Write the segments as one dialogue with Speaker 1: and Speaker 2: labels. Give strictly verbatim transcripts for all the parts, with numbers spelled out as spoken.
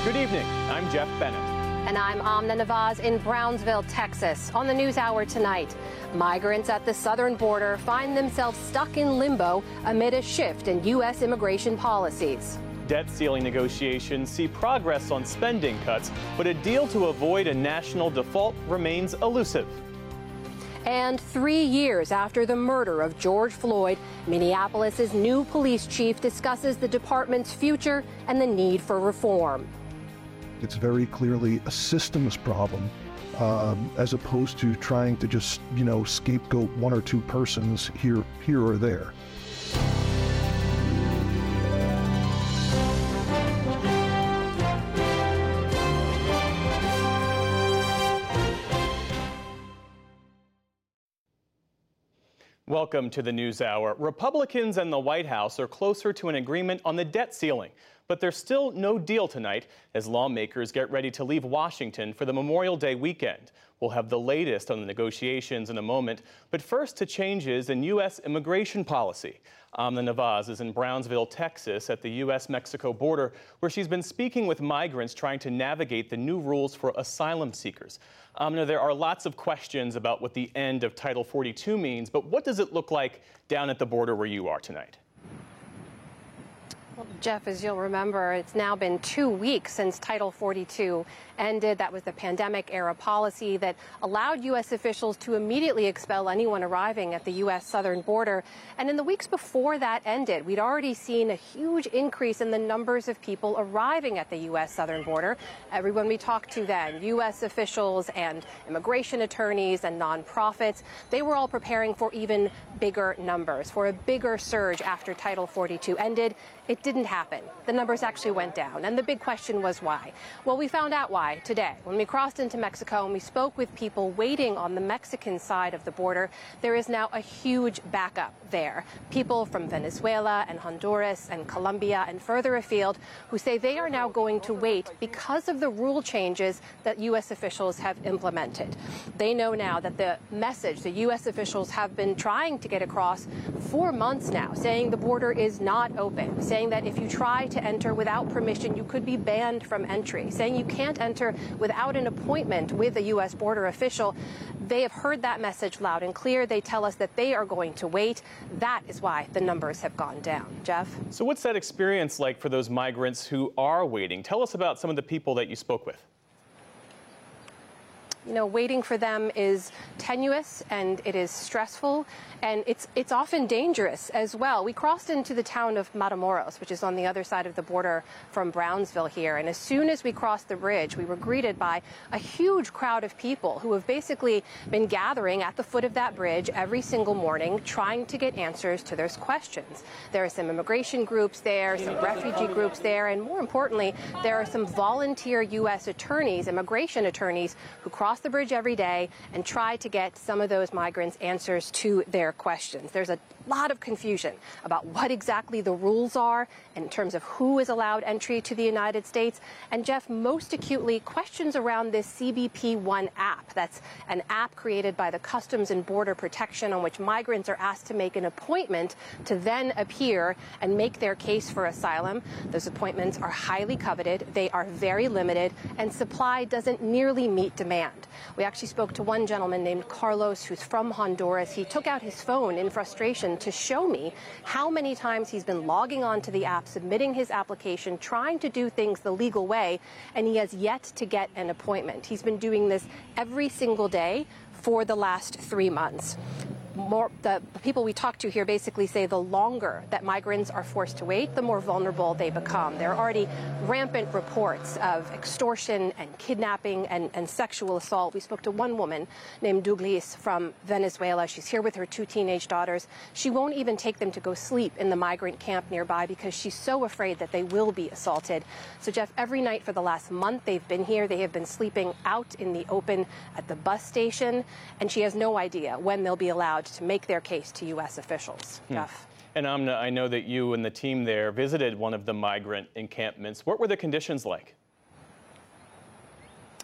Speaker 1: Good evening. I'm Jeff Bennett.
Speaker 2: And I'm Amna Nawaz in Brownsville, Texas. On the NewsHour tonight, migrants at the southern border find themselves stuck in limbo amid a shift in U S immigration policies.
Speaker 1: Debt ceiling negotiations see progress on spending cuts, but a deal to avoid a national default remains elusive.
Speaker 2: And three years after the murder of George Floyd, Minneapolis's new police chief discusses the department's future and the need for reform.
Speaker 3: It's very clearly a systems problem, um, as opposed to trying to just, you know, scapegoat one or two persons here, here or there.
Speaker 1: Welcome to the NewsHour. Republicans and the White House are closer to an agreement on the debt ceiling, but there's still no deal tonight as lawmakers get ready to leave Washington for the Memorial Day weekend. We'll have the latest on the negotiations in a moment, but first to changes in U S immigration policy. Amna Nawaz is in Brownsville, Texas at the U S Mexico border, where she's been speaking with migrants trying to navigate the new rules for asylum seekers. Amna, there are lots of questions about what the end of Title forty-two means, but what does it look like down at the border where you are tonight?
Speaker 2: Well, Jeff, as you'll remember, it's now been two weeks since Title forty-two ended. That was the pandemic-era policy that allowed U S officials to immediately expel anyone arriving at the U S southern border. And in the weeks before that ended, we'd already seen a huge increase in the numbers of people arriving at the U S southern border. Everyone we talked to then, U S officials and immigration attorneys and nonprofits, they were all preparing for even bigger numbers, for a bigger surge after Title forty-two ended. It didn't happen. The numbers actually went down. And the big question was why? Well, we found out why today. When we crossed into Mexico and we spoke with people waiting on the Mexican side of the border, there is now a huge backup there. People from Venezuela and Honduras and Colombia and further afield who say they are now going to wait because of the rule changes that U S officials have implemented. They know now that the message the U S officials have been trying to get across for months now, saying the border is not open, saying that if you try to enter without permission, you could be banned from entry, saying you can't enter without an appointment with a U S border official. They have heard that message loud and clear. They tell us that they are going to wait. That is why the numbers have gone down. Jeff?
Speaker 1: So what's that experience like for those migrants who are waiting? Tell us about some of the people that you spoke with.
Speaker 2: You know, waiting for them is tenuous and it is stressful, and it's it's often dangerous as well. We crossed into the town of Matamoros, which is on the other side of the border from Brownsville here, and as soon as we crossed the bridge, we were greeted by a huge crowd of people who have basically been gathering at the foot of that bridge every single morning trying to get answers to their questions. There are some immigration groups there, some refugee groups there, and more importantly, there are some volunteer U S attorneys, immigration attorneys, who cross the bridge every day and try to get some of those migrants answers to their questions. There's a lot of confusion about what exactly the rules are in terms of who is allowed entry to the United States. And Jeff, most acutely, questions around this C B P one app. That's an app created by the Customs and Border Protection on which migrants are asked to make an appointment to then appear and make their case for asylum. Those appointments are highly coveted. They are very limited, and supply doesn't nearly meet demand. We actually spoke to one gentleman named Carlos, who's from Honduras. He took out his phone in frustration to show me how many times he's been logging on to the app, submitting his application, trying to do things the legal way, and he has yet to get an appointment. He's been doing this every single day for the last three months. More, the people we talk to here basically say the longer that migrants are forced to wait, the more vulnerable they become. There are already rampant reports of extortion and kidnapping and, and sexual assault. We spoke to one woman named Douglas from Venezuela. She's here with her two teenage daughters. She won't even take them to go sleep in the migrant camp nearby because she's so afraid that they will be assaulted. So, Jeff, every night for the last month they've been here, they have been sleeping out in the open at the bus station, and she has no idea when they'll be allowed to make their case to U S officials. Hmm. Jeff?
Speaker 1: And Amna, I know that you and the team there visited one of the migrant encampments. What were the conditions like?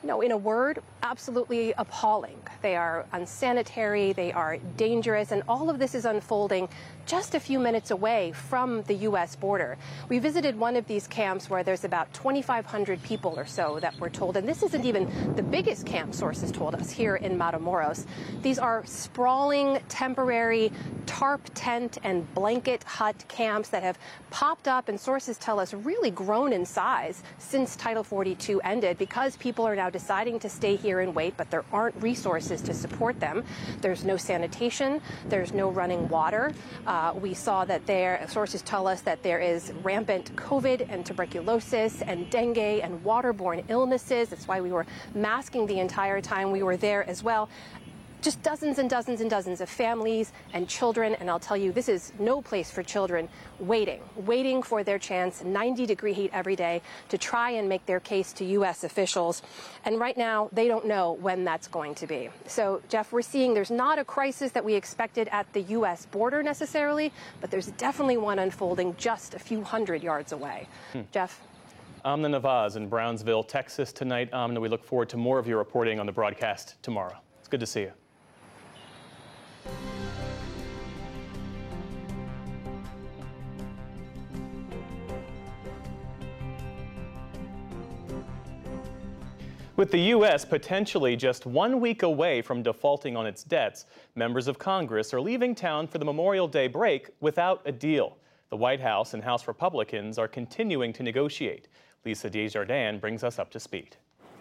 Speaker 2: You know, in a word, absolutely appalling. They are unsanitary, they are dangerous, and all of this is unfolding just a few minutes away from the U S border. We visited one of these camps where there's about twenty-five hundred people or so that we're told, and this isn't even the biggest camp, sources told us, here in Matamoros. These are sprawling, temporary tarp tent and blanket hut camps that have popped up, and sources tell us really grown in size since Title forty-two ended, because people are now deciding to stay here and wait, but there aren't resources to support them. There's no sanitation, there's no running water. Uh, we saw that there, sources tell us that there is rampant COVID and tuberculosis and dengue and waterborne illnesses. That's why we were masking the entire time we were there as well. Just dozens and dozens and dozens of families and children, and I'll tell you, this is no place for children, waiting, waiting for their chance, ninety degree heat every day, to try and make their case to U S officials. And right now, they don't know when that's going to be. So, Jeff, we're seeing there's not a crisis that we expected at the U S border necessarily, but there's definitely one unfolding just a few hundred yards away. Hmm. Jeff?
Speaker 1: Amna Nawaz in Brownsville, Texas tonight. Amna, we look forward to more of your reporting on the broadcast tomorrow. It's good to see you. With the U S potentially just one week away from defaulting on its debts, members of Congress are leaving town for the Memorial Day break without a deal. The White House and House Republicans are continuing to negotiate. Lisa Desjardins brings us up to speed.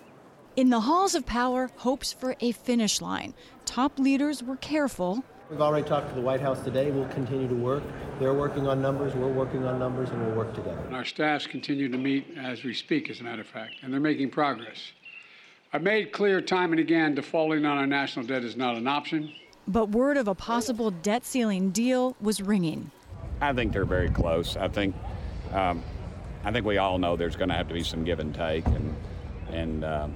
Speaker 4: In the halls of power, hopes for a finish line. Top leaders were careful.
Speaker 5: We've already talked to the White House today. We'll continue to work. They're working on numbers, we're working on numbers, and we'll work together.
Speaker 6: Our staffs continue to meet as we speak, as a matter of fact, and they're making progress. I've made clear time and again defaulting on our national debt is not an option.
Speaker 4: But word of a possible debt ceiling deal was ringing.
Speaker 7: I think they're very close. I think um, I think we all know there's going to have to be some give and take, and and um,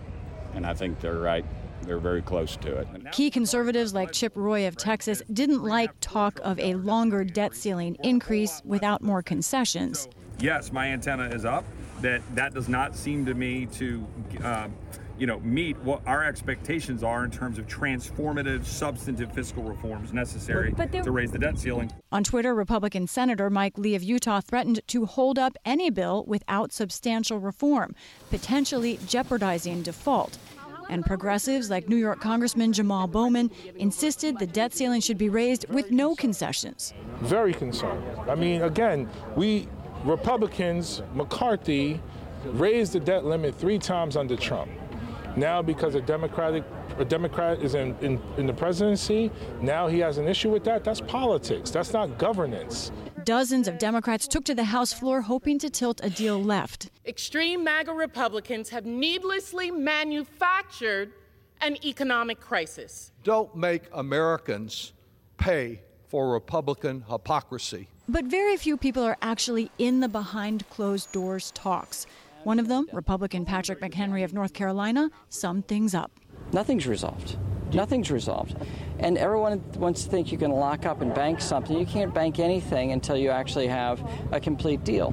Speaker 7: and I think they're right. They're very close to it.
Speaker 4: Key conservatives like Chip Roy of Texas didn't like talk of a longer debt ceiling increase without more concessions.
Speaker 8: Yes, my antenna is up. That that does not seem to me to, uh, you know, meet what our expectations are in terms of transformative, substantive fiscal reforms necessary but, but to raise the debt ceiling.
Speaker 4: On Twitter, Republican Senator Mike Lee of Utah threatened to hold up any bill without substantial reform, potentially jeopardizing default. And progressives like New York Congressman Jamal Bowman insisted the debt ceiling should be raised with no concessions.
Speaker 9: Very concerned. I mean, again, we Republicans, McCarthy, raised the debt limit three times under Trump. Now, because a Democratic a Democrat is in, in, in the presidency, now he has an issue with that. That's politics. That's not governance.
Speaker 4: Dozens of Democrats took to the House floor hoping to tilt a deal left.
Speaker 10: Extreme MAGA Republicans have needlessly manufactured an economic crisis.
Speaker 11: Don't make Americans pay for Republican hypocrisy.
Speaker 4: But very few people are actually in the behind closed doors talks. One of them, Republican Patrick McHenry of North Carolina, summed things up.
Speaker 12: Nothing's resolved. Nothing's resolved. And everyone wants to think you can lock up and bank something. You can't bank anything until you actually have a complete deal.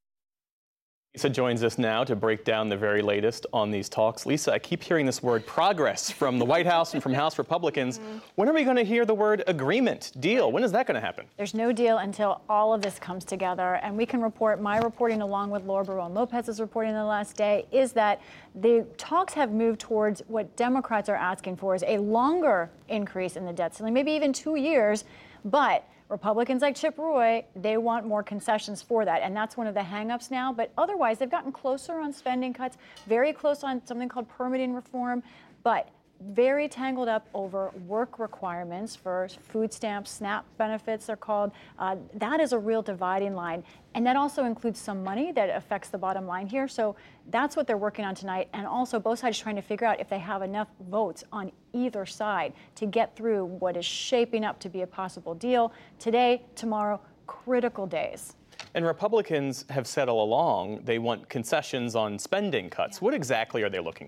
Speaker 1: Lisa joins us now to break down the very latest on these talks. Lisa, I keep hearing this word progress from the White House and from House Republicans. Mm-hmm. When are we going to hear the word agreement, deal? When is that going to happen?
Speaker 13: There's no deal until all of this comes together. And we can report, my reporting along with Laura Barone-Lopez's reporting the last day, is that the talks have moved towards what Democrats are asking for is a longer increase in the debt ceiling, maybe even two years, but Republicans like Chip Roy, they want more concessions for that, and that's one of the hang-ups now. But otherwise, they've gotten closer on spending cuts, very close on something called permitting reform, but very tangled up over work requirements for food stamps, SNAP benefits they're called. Uh, that is a real dividing line. And that also includes some money that affects the bottom line here. So that's what they're working on tonight. And also both sides trying to figure out if they have enough votes on either side to get through what is shaping up to be a possible deal. Today, tomorrow, critical days.
Speaker 1: And Republicans have said all along they want concessions on spending cuts. What exactly are they looking for?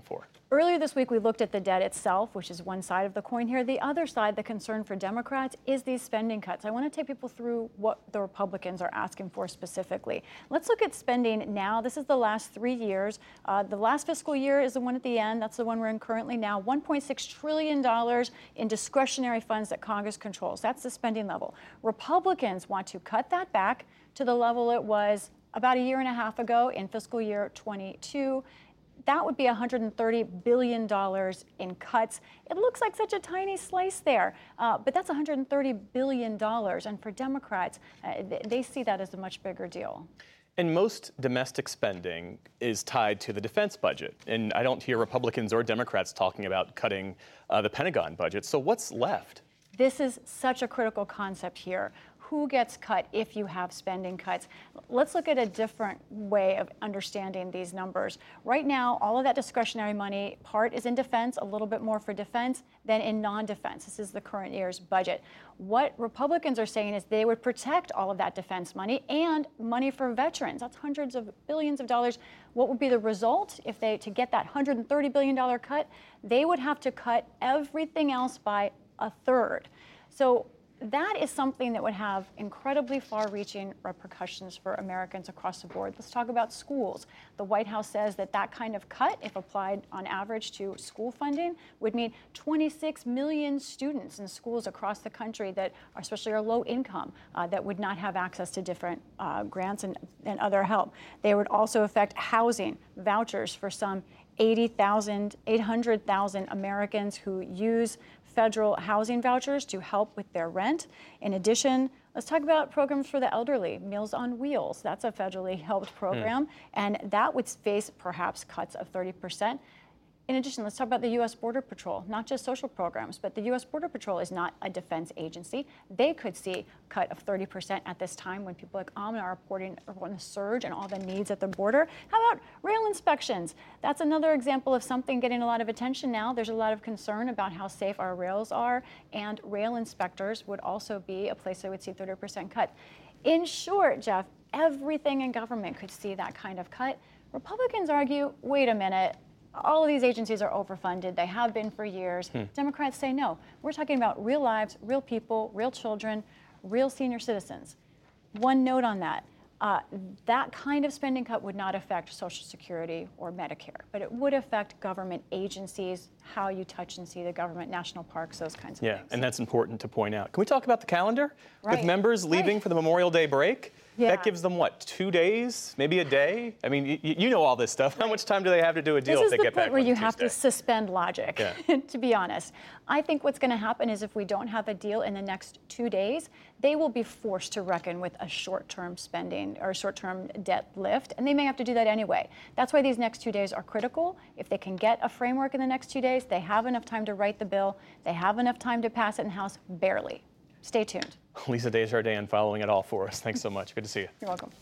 Speaker 13: Earlier this week, we looked at the debt itself, which is one side of the coin here. The other side, the concern for Democrats, is these spending cuts. I want to take people through what the Republicans are asking for specifically. Let's look at spending now. This is the last three years. Uh, the last fiscal year is the one at the end. That's the one we're in currently now. one point six trillion dollars in discretionary funds that Congress controls. That's the spending level. Republicans want to cut that back to the level it was about a year and a half ago in fiscal year twenty-two. That would be one hundred thirty billion dollars in cuts. It looks like such a tiny slice there, uh, but that's one hundred thirty billion dollars. And for Democrats, uh, they see that as a much bigger deal.
Speaker 1: And most domestic spending is tied to the defense budget. And I don't hear Republicans or Democrats talking about cutting uh, the Pentagon budget. So what's left?
Speaker 13: This is such a critical concept here. Who gets cut if you have spending cuts? Let's look at a different way of understanding these numbers. Right now, all of that discretionary money, part is in defense, a little bit more for defense than in non-defense. This is the current year's budget. What Republicans are saying is they would protect all of that defense money and money for veterans. That's hundreds of billions of dollars. What would be the result if they, to get that one hundred thirty billion dollars cut, they would have to cut everything else by a third. So that is something that would have incredibly far-reaching repercussions for Americans across the board. Let's talk about schools. The White House says that that kind of cut, if applied on average to school funding, would mean twenty-six million students in schools across the country that are, especially are low income, uh, that would not have access to different uh, grants and, and other help. They would also affect housing, vouchers for some eighty thousand, eight hundred thousand Americans who use federal housing vouchers to help with their rent. In addition, let's talk about programs for the elderly. Meals on Wheels, that's a federally helped program, mm. and that would face perhaps cuts of thirty percent. In addition, let's talk about the U S Border Patrol, not just social programs, but the U S Border Patrol is not a defense agency. They could see a cut of thirty percent at this time when people like Amna are reporting on the surge and all the needs at the border. How about rail inspections? That's another example of something getting a lot of attention now. There's a lot of concern about how safe our rails are, and rail inspectors would also be a place that would see thirty percent cut. In short, Jeff, everything in government could see that kind of cut. Republicans argue, wait a minute, all of these agencies are overfunded. They have been for years. Hmm. Democrats say no. We're talking about real lives, real people, real children, real senior citizens. One note on that. Uh, that kind of spending cut would not affect Social Security or Medicare, but it would affect government agencies, how you touch and see the government, national parks, those kinds of
Speaker 1: yeah,
Speaker 13: things.
Speaker 1: Yeah, and that's important to point out. Can we talk about the calendar?
Speaker 13: Right.
Speaker 1: With members leaving
Speaker 13: right.
Speaker 1: for the Memorial Day break?
Speaker 13: Yeah.
Speaker 1: That gives them, what, two days, maybe a day? I mean, y- you know all this stuff. How much time do they have to do a deal
Speaker 13: this
Speaker 1: if they
Speaker 13: the
Speaker 1: get back
Speaker 13: point where
Speaker 1: on
Speaker 13: you
Speaker 1: Tuesday?
Speaker 13: have to suspend logic,
Speaker 1: yeah.
Speaker 13: to be honest. I think what's going to happen is if we don't have a deal in the next two days, they will be forced to reckon with a short-term spending or short-term debt lift, and they may have to do that anyway. That's why these next two days are critical. If they can get a framework in the next two days, they have enough time to write the bill. They have enough time to pass it in the House, barely. Stay tuned.
Speaker 1: Lisa Desjardins following it all for us. Thanks so much. Good to see you.
Speaker 13: You're welcome.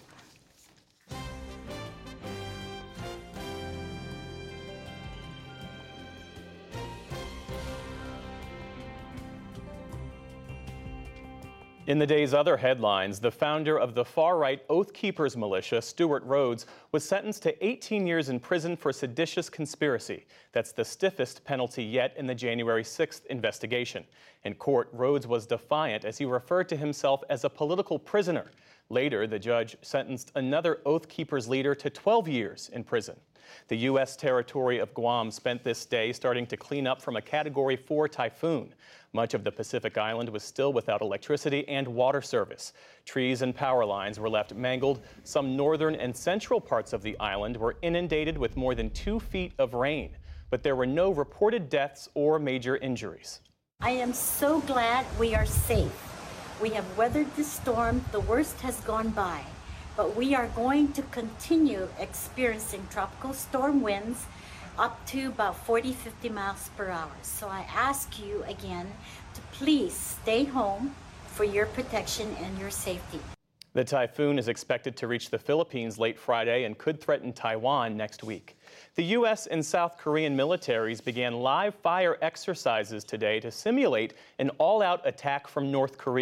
Speaker 1: In the day's other headlines, the founder of the far-right Oath Keepers militia, Stewart Rhodes, was sentenced to eighteen years in prison for seditious conspiracy. That's the stiffest penalty yet in the January sixth investigation. In court, Rhodes was defiant as he referred to himself as a political prisoner. Later, the judge sentenced another Oath Keepers leader to twelve years in prison. The U S territory of Guam spent this day starting to clean up from a Category four typhoon. Much of the Pacific island was still without electricity and water service. Trees and power lines were left mangled. Some northern and central parts of the island were inundated with more than two feet of rain. But there were no reported deaths or major injuries.
Speaker 14: I am so glad we are safe. We have weathered the storm. The worst has gone by. But we are going to continue experiencing tropical storm winds up to about forty, fifty miles per hour. So I ask you again to please stay home for your protection and your safety.
Speaker 1: The typhoon is expected to reach the Philippines late Friday and could threaten Taiwan next week. The U S and South Korean militaries began live fire exercises today to simulate an all-out attack from North Korea.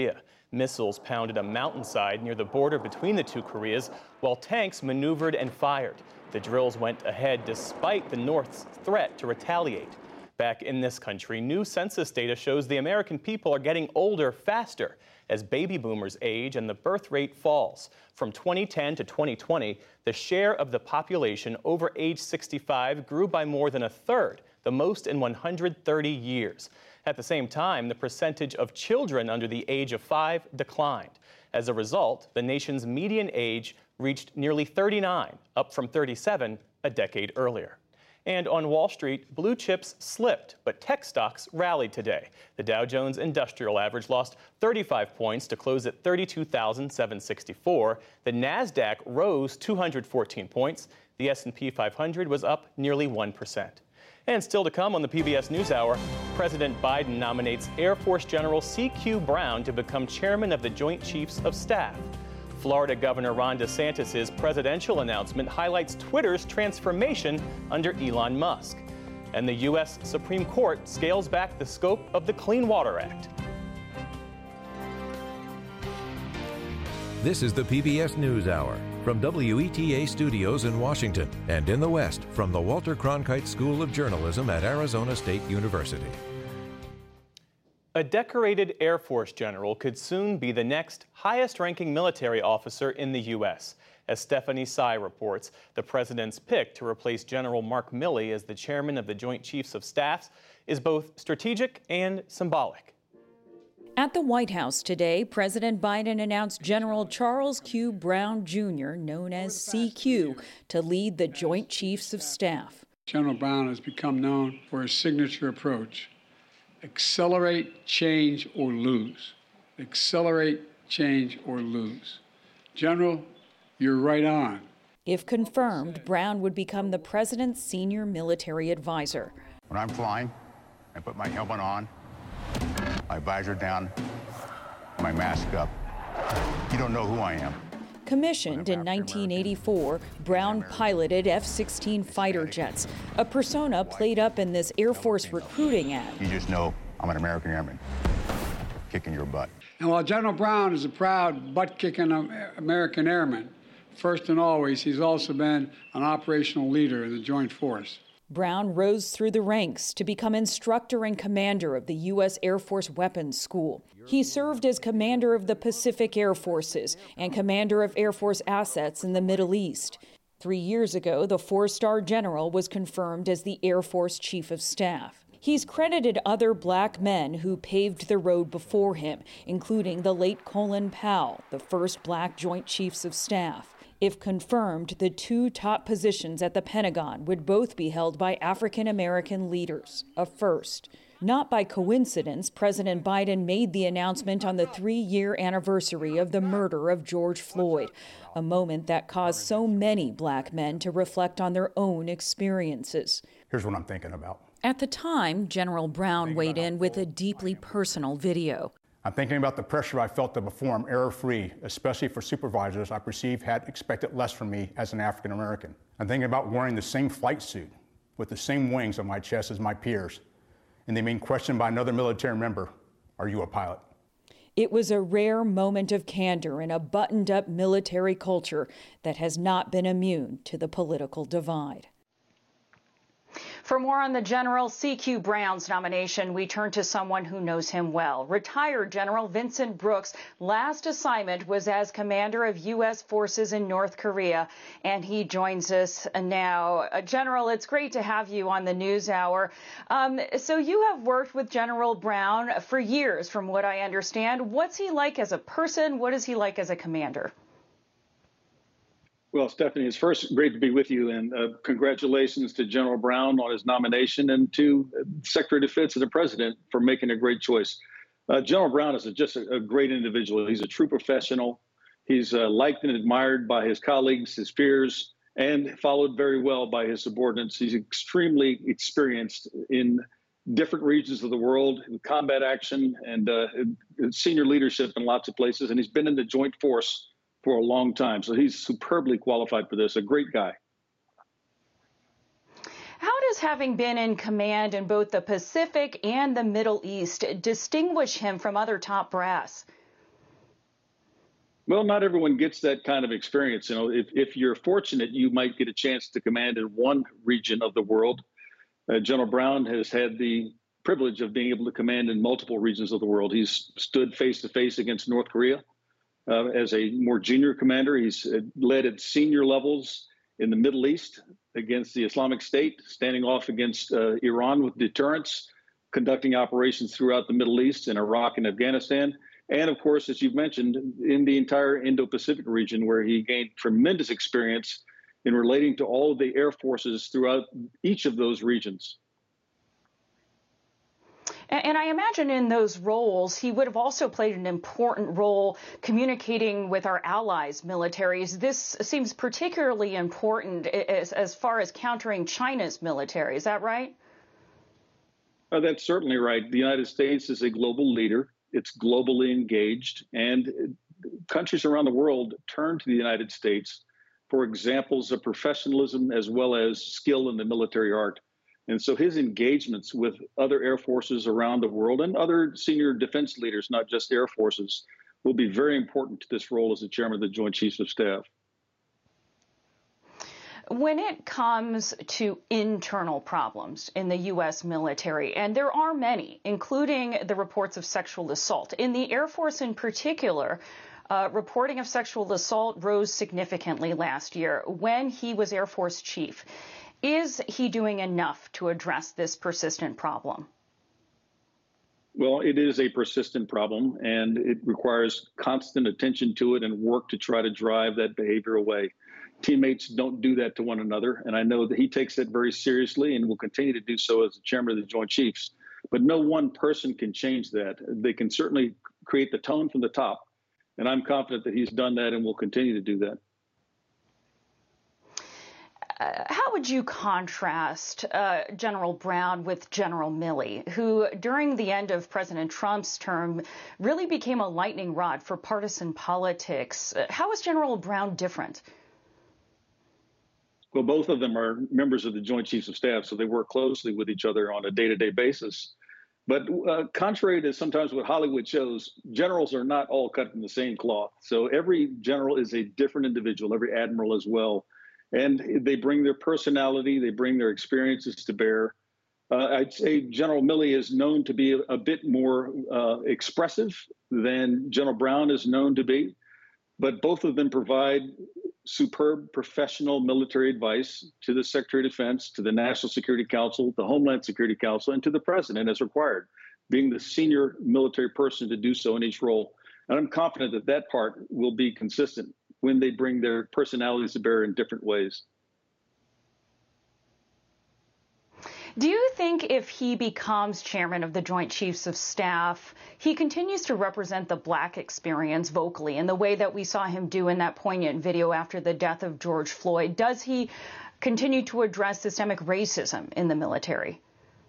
Speaker 1: Missiles pounded a mountainside near the border between the two Koreas, while tanks maneuvered and fired. The drills went ahead despite the North's threat to retaliate. Back in this country, new census data shows the American people are getting older faster as baby boomers age and the birth rate falls. From twenty ten to twenty twenty, the share of the population over age sixty-five grew by more than a third, the most in one hundred thirty years. At the same time, the percentage of children under the age of five declined. As a result, the nation's median age reached nearly thirty-nine, up from thirty-seven a decade earlier. And on Wall Street, blue chips slipped, but tech stocks rallied today. The Dow Jones Industrial Average lost thirty-five points to close at thirty-two thousand seven hundred sixty-four. The Nasdaq rose two hundred fourteen points. The S and P five hundred was up nearly one percent. And still to come on the P B S NewsHour, President Biden nominates Air Force General C Q Brown to become chairman of the Joint Chiefs of Staff. Florida Governor Ron DeSantis' presidential announcement highlights Twitter's transformation under Elon Musk. And the U S Supreme Court scales back the scope of the Clean Water Act.
Speaker 15: This is the P B S NewsHour from W E T A Studios in Washington and in the West from the Walter Cronkite School of Journalism at Arizona State University.
Speaker 1: A decorated Air Force general could soon be the next highest-ranking military officer in the U S. As Stephanie Sy reports, the president's pick to replace General Mark Milley as the chairman of the Joint Chiefs of Staff is both strategic and symbolic.
Speaker 16: At the White House today, President Biden announced General Charles Q. Brown Junior, known as C Q, to lead the Joint Chiefs of Staff.
Speaker 6: General Brown has become known for his signature approach: accelerate, change, or lose. Accelerate, change, or lose. General, you're right on.
Speaker 16: If confirmed, Brown would become the president's senior military advisor.
Speaker 17: When I'm flying, I put my helmet on, my visor down, my mask up. You don't know who I am.
Speaker 16: Commissioned in nineteen eighty-four, Brown piloted F sixteen fighter jets, a persona played up in this Air Force recruiting ad.
Speaker 17: You just know I'm an American airman, kicking your butt.
Speaker 6: And while General Brown is a proud butt-kicking American airman, first and always, he's also been an operational leader in the Joint Force.
Speaker 16: Brown rose through the ranks to become instructor and commander of the U S Air Force Weapons School. He served as commander of the Pacific Air Forces and commander of Air Force assets in the Middle East. Three years ago, the four-star general was confirmed as the Air Force Chief of Staff. He's credited other black men who paved the road before him, including the late Colin Powell, the first black Joint Chiefs of Staff. If confirmed, the two top positions at the Pentagon would both be held by African-American leaders, a first. Not by coincidence, President Biden made the announcement on the three-year anniversary of the murder of George Floyd, a moment that caused so many black men to reflect on their own experiences.
Speaker 17: Here's what I'm thinking about.
Speaker 16: At the time, General Brown weighed in with a deeply personal video.
Speaker 17: I'm thinking about the pressure I felt to perform error-free, especially for supervisors I perceived had expected less from me as an African American. I'm thinking about wearing the same flight suit with the same wings on my chest as my peers, and they being questioned by another military member, "Are you a pilot?"
Speaker 16: It was a rare moment of candor in a buttoned-up military culture that has not been immune to the political divide.
Speaker 18: For more on the General C Q Brown's nomination, we turn to someone who knows him well. Retired General Vincent Brooks' last assignment was as commander of U S forces in North Korea, and he joins us now. Uh, General, it's great to have you on the NewsHour. Um, so you have worked with General Brown for years, from what I understand. What's he like as a person? What is he like as a commander?
Speaker 19: Well, Stephanie, it's first great to be with you, and uh, congratulations to General Brown on his nomination, and to Secretary of Defense and the President for making a great choice. Uh, General Brown is a, just a, a great individual. He's a true professional. He's uh, liked and admired by his colleagues, his peers, and followed very well by his subordinates. He's extremely experienced in different regions of the world, in combat action and uh, senior leadership in lots of places, and he's been in the Joint Force for a long time. So he's superbly qualified for this, a great guy.
Speaker 18: How does having been in command in both the Pacific and the Middle East distinguish him from other top brass?
Speaker 19: Well, not everyone gets that kind of experience. You know, if, if you're fortunate, you might get a chance to command in one region of the world. Uh, General Brown has had the privilege of being able to command in multiple regions of the world. He's stood face to face against North Korea uh, as a more junior commander. He's uh, led at senior levels in the Middle East against the Islamic State, standing off against uh, Iran with deterrence, conducting operations throughout the Middle East in Iraq and Afghanistan. And of course, as you've mentioned, in the entire Indo-Pacific region, where he gained tremendous experience in relating to all of the air forces throughout each of those regions.
Speaker 18: And I imagine in those roles, he would have also played an important role communicating with our allies' militaries. This seems particularly important as, as far as countering China's military. Is that right?
Speaker 19: Uh, that's certainly right. The United States is a global leader. It's globally engaged, and countries around the world turn to the United States for examples of professionalism as well as skill in the military art. And so his engagements with other air forces around the world and other senior defense leaders, not just air forces, will be very important to this role as the chairman of the Joint Chiefs of Staff.
Speaker 18: When it comes to internal problems in the U S military, and there are many, including the reports of sexual assault, in the Air Force in particular, uh, reporting of sexual assault rose significantly last year when he was Air Force chief. Is he doing enough to address this persistent problem?
Speaker 19: Well, it is a persistent problem, and it requires constant attention to it and work to try to drive that behavior away. Teammates don't do that to one another, and I know that he takes it very seriously and will continue to do so as the chairman of the Joint Chiefs. But no one person can change that. They can certainly create the tone from the top, and I'm confident that he's done that and will continue to do that.
Speaker 18: Uh, how would you contrast uh, General Brown with General Milley, who during the end of President Trump's term really became a lightning rod for partisan politics? Uh, how is General Brown different?
Speaker 19: Well, both of them are members of the Joint Chiefs of Staff, so they work closely with each other on a day-to-day basis. But uh, contrary to sometimes what Hollywood shows, generals are not all cut from the same cloth. So every general is a different individual, every admiral as well. And they bring their personality, they bring their experiences to bear. Uh, I'd say General Milley is known to be a, a bit more uh, expressive than General Brown is known to be, but both of them provide superb professional military advice to the Secretary of Defense, to the National Security Council, the Homeland Security Council, and to the President as required, being the senior military person to do so in each role. And I'm confident that that part will be consistent when they bring their personalities to bear in different ways.
Speaker 18: Do you think if he becomes chairman of the Joint Chiefs of Staff, he continues to represent the Black experience vocally in the way that we saw him do in that poignant video after the death of George Floyd? Does he continue to address systemic racism in the military?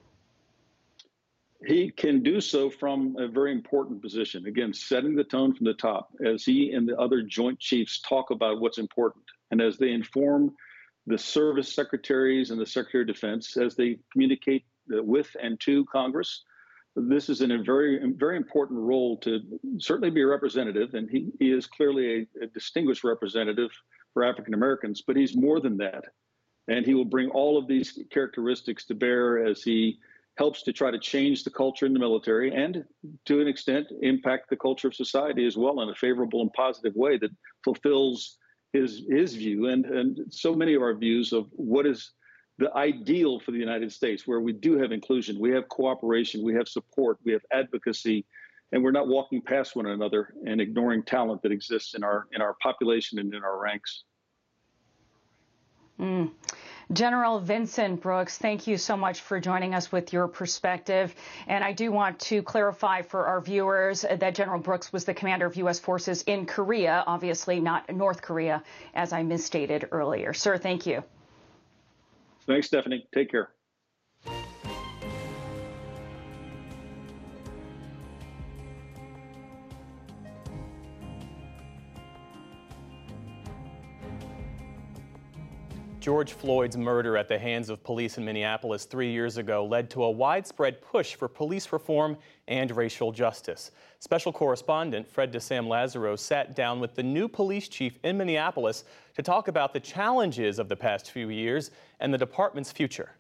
Speaker 19: He can do so from a very important position. Again, setting the tone from the top as he and the other Joint Chiefs talk about what's important and as they inform the service secretaries and the Secretary of Defense as they communicate with and to Congress. This is in a very, very important role to certainly be a representative, and he, he is clearly a, a distinguished representative for African Americans, but he's more than that. And he will bring all of these characteristics to bear as he helps to try to change the culture in the military and, to an extent, impact the culture of society as well in a favorable and positive way that fulfills his his view and, and so many of our views of what is the ideal for the United States, where we do have inclusion, we have cooperation, we have support, we have advocacy, and we're not walking past one another and ignoring talent that exists in our in our population and in our ranks.
Speaker 18: Mm. General Vincent Brooks, thank you so much for joining us with your perspective. And I do want to clarify for our viewers that General Brooks was the commander of U S forces in Korea, obviously not North Korea, as I misstated earlier. Sir, thank you.
Speaker 19: Thanks, Stephanie. Take care.
Speaker 1: George Floyd's murder at the hands of police in Minneapolis three years ago led to a widespread push for police reform and racial justice. Special correspondent Fred DeSam Lazaro sat down with the new police chief in Minneapolis to talk about the challenges of the past few years and the department's future.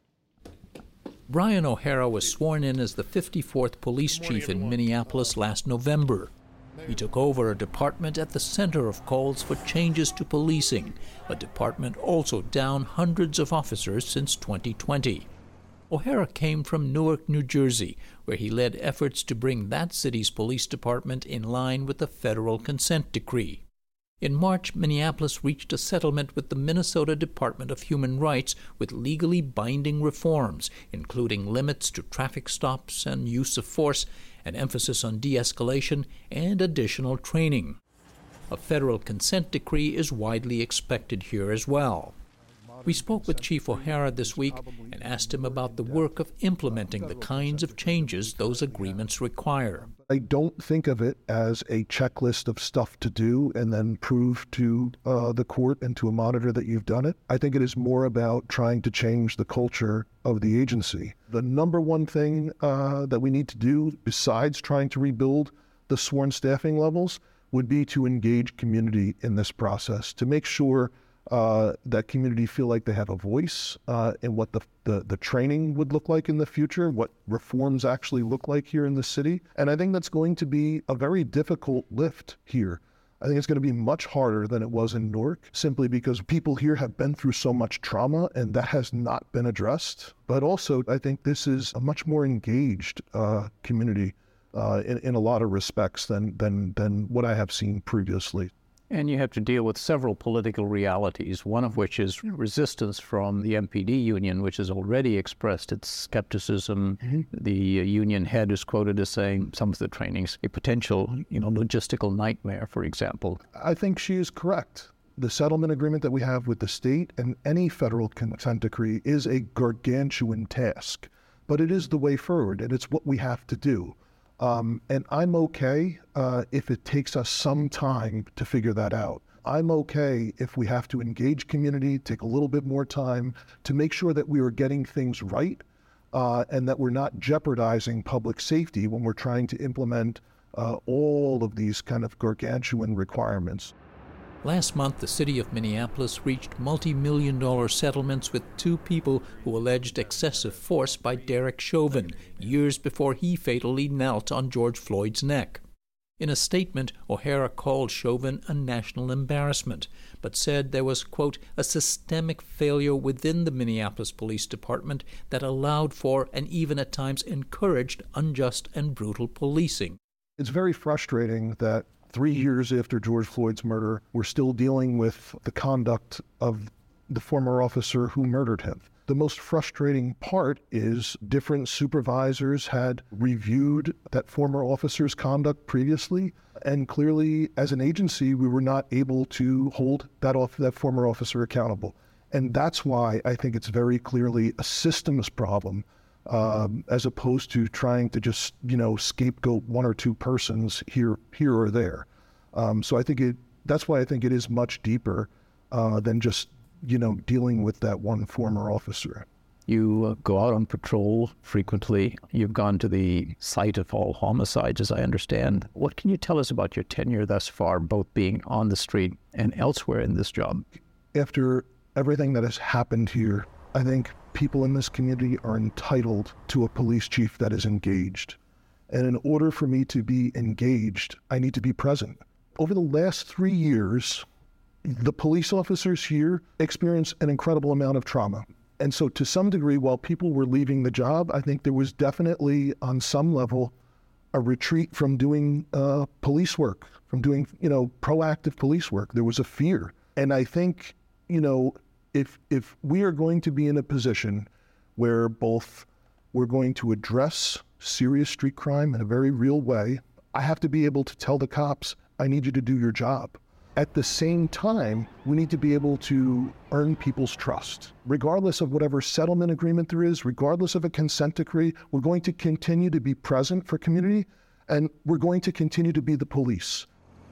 Speaker 20: Brian O'Hara was sworn in as the fifty-fourth police chief in Minneapolis last November. He took over a department at the center of calls for changes to policing, a department also down hundreds of officers since twenty twenty. O'Hara came from Newark, New Jersey, where he led efforts to bring that city's police department in line with the federal consent decree. In March, Minneapolis reached a settlement with the Minnesota Department of Human Rights with legally binding reforms, including limits to traffic stops and use of force, an emphasis on de-escalation, and additional training. A federal consent decree is widely expected here as well. We spoke with Chief O'Hara this week and asked him about the work of implementing the kinds of changes those agreements require.
Speaker 3: I don't think of it as a checklist of stuff to do and then prove to uh, the court and to a monitor that you've done it. I think it is more about trying to change the culture of the agency. The number one thing uh, that we need to do, besides trying to rebuild the sworn staffing levels, would be to engage community in this process, to make sure Uh, that community feel like they have a voice uh, in what the, the, the training would look like in the future, what reforms actually look like here in the city. And I think that's going to be a very difficult lift here. I think it's going to be much harder than it was in Newark, simply because people here have been through so much trauma and that has not been addressed. But also, I think this is a much more engaged uh, community uh, in, in a lot of respects than, than, than what I have seen previously.
Speaker 21: And you have to deal with several political realities, one of which is resistance from the M P D union, which has already expressed its skepticism. Mm-hmm. The union head is quoted as saying some of the training's a potential, you know, logistical nightmare, for example.
Speaker 3: I think she is correct. The settlement agreement that we have with the state and any federal consent decree is a gargantuan task, but it is the way forward, and it's what we have to do. Um, and I'm okay uh, if it takes us some time to figure that out. I'm okay if we have to engage community, take a little bit more time to make sure that we are getting things right uh, and that we're not jeopardizing public safety when we're trying to implement uh, all of these kind of gargantuan requirements.
Speaker 20: Last month, the city of Minneapolis reached multi-million dollar settlements with two people who alleged excessive force by Derek Chauvin, years before he fatally knelt on George Floyd's neck. In a statement, O'Hara called Chauvin a national embarrassment, but said there was, quote, a systemic failure within the Minneapolis Police Department that allowed for and even at times encouraged unjust and brutal policing.
Speaker 3: It's very frustrating that Three years after George Floyd's murder, we're still dealing with the conduct of the former officer who murdered him. The most frustrating part is different supervisors had reviewed that former officer's conduct previously, and clearly, as an agency, we were not able to hold that, off, that former officer accountable. And that's why I think it's very clearly a systems problem, Um, as opposed to trying to just, you know, scapegoat one or two persons here, here or there. Um, so I think it, that's why I think it is much deeper uh, than just, you know, dealing with that one former officer.
Speaker 21: You uh, go out on patrol frequently. You've gone to the site of all homicides, as I understand. What can you tell us about your tenure thus far, both being on the street and elsewhere in this job?
Speaker 3: After everything that has happened here, I think people in this community are entitled to a police chief that is engaged. And in order for me to be engaged, I need to be present. Over the last three years, the police officers here experienced an incredible amount of trauma. And so to some degree, while people were leaving the job, I think there was definitely on some level a retreat from doing uh, police work, from doing, you know, proactive police work. There was a fear. And I think, you know, If if we are going to be in a position where both we're going to address serious street crime in a very real way, I have to be able to tell the cops, I need you to do your job. At the same time, we need to be able to earn people's trust. Regardless of whatever settlement agreement there is, regardless of a consent decree, we're going to continue to be present for community, and we're going to continue to be the police.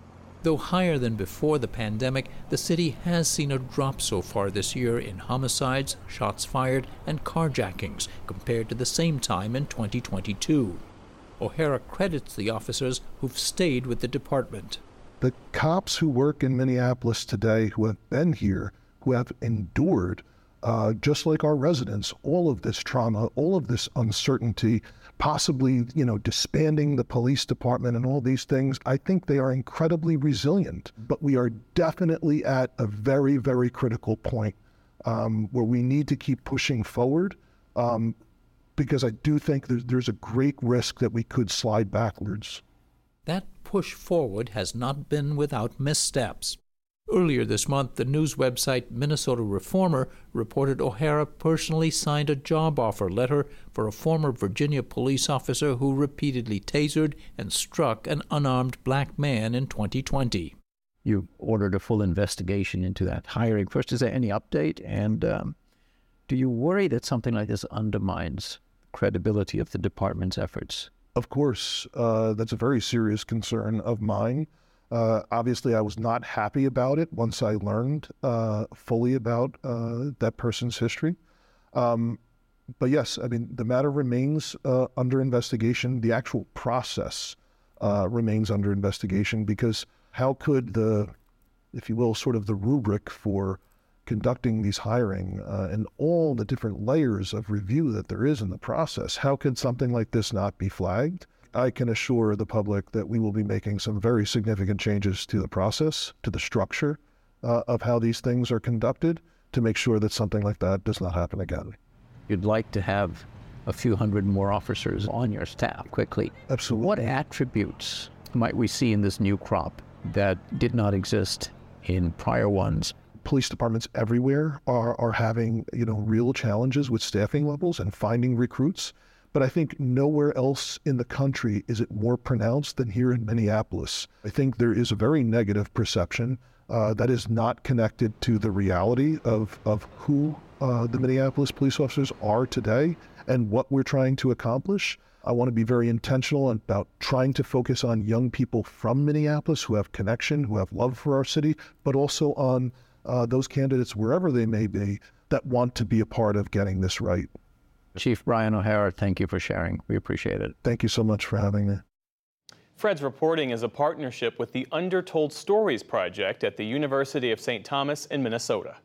Speaker 20: Though higher than before the pandemic, the city has seen a drop so far this year in homicides, shots fired, and carjackings compared to the same time in twenty twenty-two. O'Hara credits the officers who've stayed with the department.
Speaker 3: The cops who work in Minneapolis today, who have been here, who have endured, uh, just like our residents, all of this trauma, all of this uncertainty, possibly, you know, disbanding the police department and all these things, I think they are incredibly resilient. But we are definitely at a very, very critical point um, where we need to keep pushing forward um, because I do think there's, there's a great risk that we could slide backwards.
Speaker 20: That push forward has not been without missteps. Earlier this month, the news website Minnesota Reformer reported O'Hara personally signed a job offer letter for a former Virginia police officer who repeatedly tasered and struck an unarmed black man in twenty twenty.
Speaker 21: You ordered a full investigation into that hiring. First, is there any update? And um, do you worry that something like this undermines the credibility of the department's efforts?
Speaker 3: Of course, uh, that's a very serious concern of mine. Uh, obviously, I was not happy about it once I learned uh, fully about uh, that person's history. Um, but yes, I mean, the matter remains uh, under investigation. The actual process uh, remains under investigation because how could the, if you will, sort of the rubric for conducting these hiring uh, and all the different layers of review that there is in the process, how could something like this not be flagged? I can assure the public that we will be making some very significant changes to the process, to the structure uh, of how these things are conducted to make sure that something like that does not happen again.
Speaker 21: You'd like to have a few hundred more officers on your staff quickly.
Speaker 3: Absolutely.
Speaker 21: What attributes might we see in this new crop that did not exist in prior ones?
Speaker 3: Police departments everywhere are, are having, you know, real challenges with staffing levels and finding recruits. But I think nowhere else in the country is it more pronounced than here in Minneapolis. I think there is a very negative perception uh, that is not connected to the reality of, of who uh, the Minneapolis police officers are today and what we're trying to accomplish. I want to be very intentional about trying to focus on young people from Minneapolis who have connection, who have love for our city, but also on uh, those candidates, wherever they may be, that want to be a part of getting this right.
Speaker 21: Chief Brian O'Hara, thank you for sharing. We appreciate it.
Speaker 3: Thank you so much for having me.
Speaker 1: Fred's Reporting is a partnership with the Undertold Stories Project at the University of Saint Thomas in Minnesota.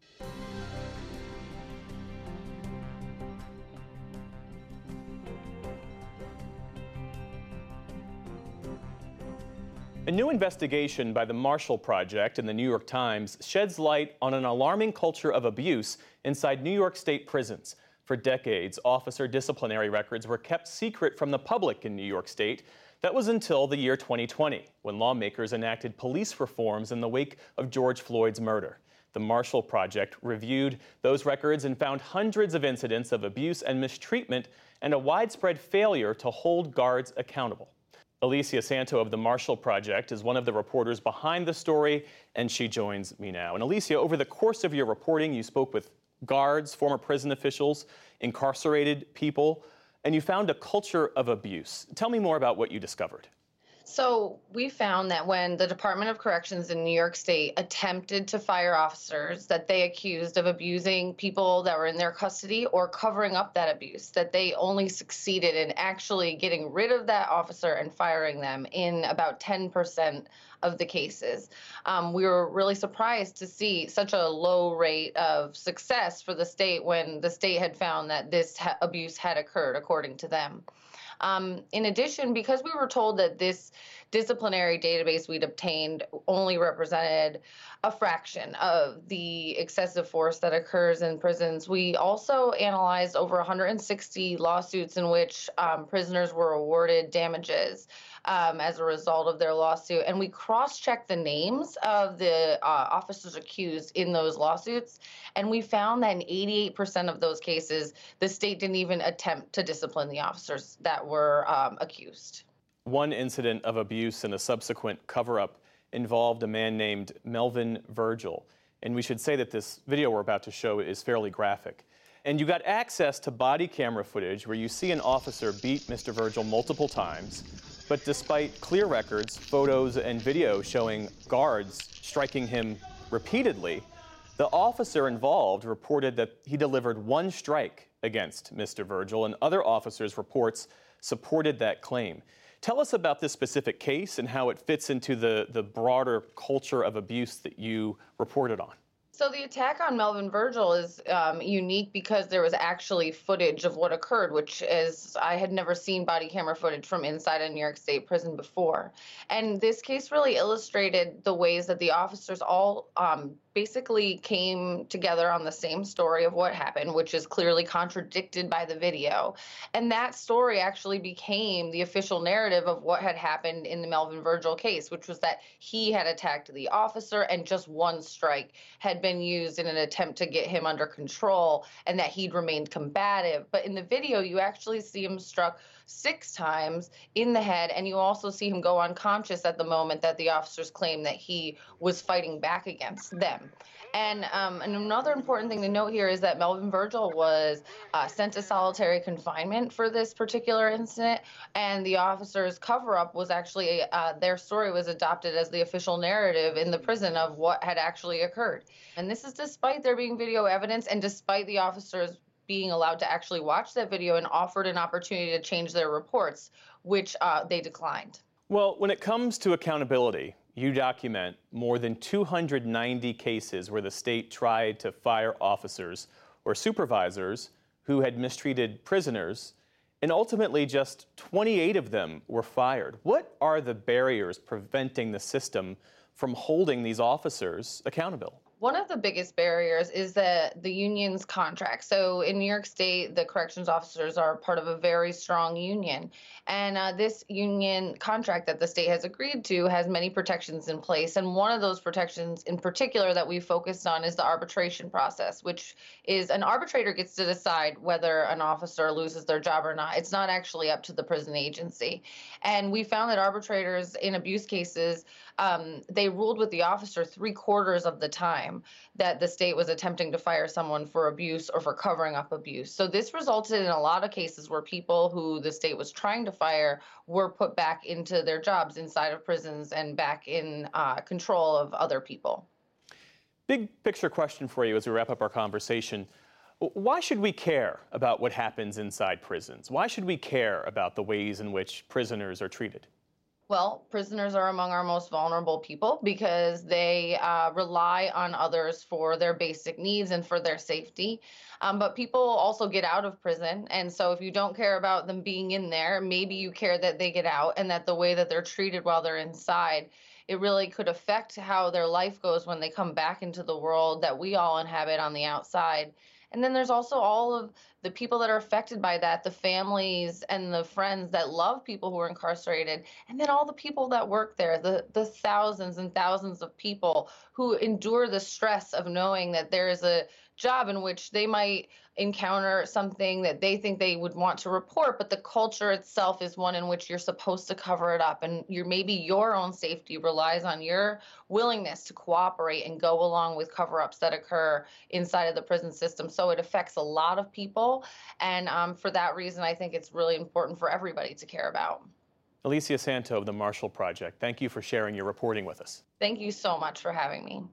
Speaker 1: A new investigation by the Marshall Project and the New York Times sheds light on an alarming culture of abuse inside New York State prisons. For decades, officer disciplinary records were kept secret from the public in New York State. That was until the year twenty twenty, when lawmakers enacted police reforms in the wake of George Floyd's murder. The Marshall Project reviewed those records and found hundreds of incidents of abuse and mistreatment and a widespread failure to hold guards accountable. Alicia Santo of the Marshall Project is one of the reporters behind the story, and she joins me now. And Alicia, over the course of your reporting, you spoke with guards, former prison officials, incarcerated people, and you found a culture of abuse. Tell me more about what you discovered.
Speaker 2: So we found that when the Department of Corrections in New York State attempted to fire officers that they accused of abusing people that were in their custody or covering up that abuse, that they only succeeded in actually getting rid of that officer and firing them in about ten percent of the cases. Um, we were really surprised to see such a low rate of success for the state when the state had found that this ha- abuse had occurred, according to them. Um, in addition, because we were told that this disciplinary database we'd obtained only represented a fraction of the excessive force that occurs in prisons, we also analyzed over one hundred sixty lawsuits in which um, prisoners were awarded damages um, as a result of their lawsuit. And we cross-checked the names of the uh, officers accused in those lawsuits, and we found that in eighty-eight percent of those cases, the state didn't even attempt to discipline the officers that were um, accused.
Speaker 1: One incident of abuse and a subsequent cover-up involved a man named Melvin Virgil. And we should say that this video we're about to show is fairly graphic. And you got access to body camera footage where you see an officer beat Mister Virgil multiple times. But despite clear records, photos, and video showing guards striking him repeatedly, the officer involved reported that he delivered one strike against Mister Virgil, and other officers' reports supported that claim. Tell us about this specific case and how it fits into the, the broader culture of abuse that you reported on.
Speaker 2: So the attack on Melvin Virgil is um, unique because there was actually footage of what occurred, which is I had never seen body camera footage from inside a New York State prison before. And this case really illustrated the ways that the officers all um, basically came together on the same story of what happened, which is clearly contradicted by the video. And that story actually became the official narrative of what had happened in the Melvin Virgil case, which was that he had attacked the officer and just one strike had been used in an attempt to get him under control and that he'd remained combative. But in the video, you actually see him struck six times in the head, and you also see him go unconscious at the moment that the officers claim that he was fighting back against them. And, um, and another important thing to note here is that Melvin Virgil was uh, sent to solitary confinement for this particular incident, and the officers' cover-up was actually, uh, their story was adopted as the official narrative in the prison of what had actually occurred. And this is despite there being video evidence and despite the officers being allowed to actually watch that video and offered an opportunity to change their reports, which uh, they declined.
Speaker 1: Well, when it comes to accountability, you document more than two hundred ninety cases where the state tried to fire officers or supervisors who had mistreated prisoners, and ultimately just twenty-eight of them were fired. What are the barriers preventing the system from holding these officers accountable?
Speaker 2: One of the biggest barriers is that the union's contract. So in New York State, the corrections officers are part of a very strong union. And uh, this union contract that the state has agreed to has many protections in place. And one of those protections in particular that we focused on is the arbitration process, which is an arbitrator gets to decide whether an officer loses their job or not. It's not actually up to the prison agency. And we found that arbitrators in abuse cases, um, they ruled with the officer three quarters of the time that the state was attempting to fire someone for abuse or for covering up abuse. So this resulted in a lot of cases where people who the state was trying to fire were put back into their jobs inside of prisons and back in uh, control of other people.
Speaker 1: Big picture question for you as we wrap up our conversation. Why should we care about what happens inside prisons? Why should we care about the ways in which prisoners are treated?
Speaker 2: Well, prisoners are among our most vulnerable people because they uh, rely on others for their basic needs and for their safety. Um, but people also get out of prison. And so if you don't care about them being in there, maybe you care that they get out and that the way that they're treated while they're inside, it really could affect how their life goes when they come back into the world that we all inhabit on the outside. And then there's also all of the people that are affected by that, the families and the friends that love people who are incarcerated, and then all the people that work there, the, the thousands and thousands of people who endure the stress of knowing that there is a job in which they might encounter something that they think they would want to report, but the culture itself is one in which you're supposed to cover it up, and your maybe your own safety relies on your willingness to cooperate and go along with cover-ups that occur inside of the prison system. So it affects a lot of people, and um, for that reason, I think it's really important for everybody to care about.
Speaker 1: Alicia Santo of the Marshall Project, thank you for sharing your reporting with us.
Speaker 2: Thank you so much for having me.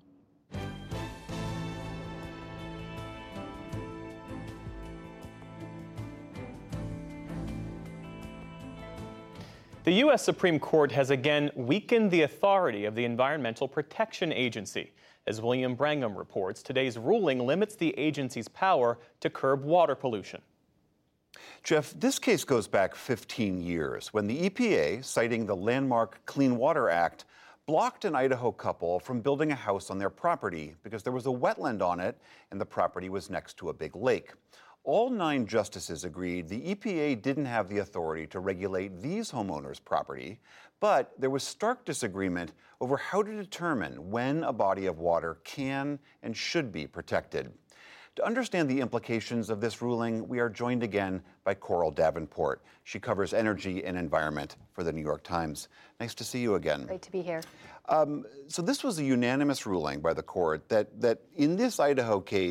Speaker 1: The U S Supreme Court has again weakened the authority of the Environmental Protection Agency. As William Brangham reports, today's ruling limits the agency's power to curb water pollution.
Speaker 5: Jeff, this case goes back fifteen years when the E P A, citing the landmark Clean Water Act, blocked an Idaho couple from building a house on their property because there was a wetland on it and the property was next to a big lake. All nine justices agreed the E P A didn't have the authority to regulate these homeowners' property, but there was stark disagreement over how to determine when a body of water can and should be protected. To understand the implications of this ruling, we are joined again by Coral Davenport. She covers energy and environment for the New York Times. Nice to see you again.
Speaker 22: Great to be here.
Speaker 5: Um, so this was a unanimous ruling by the court that, that in this Idaho case,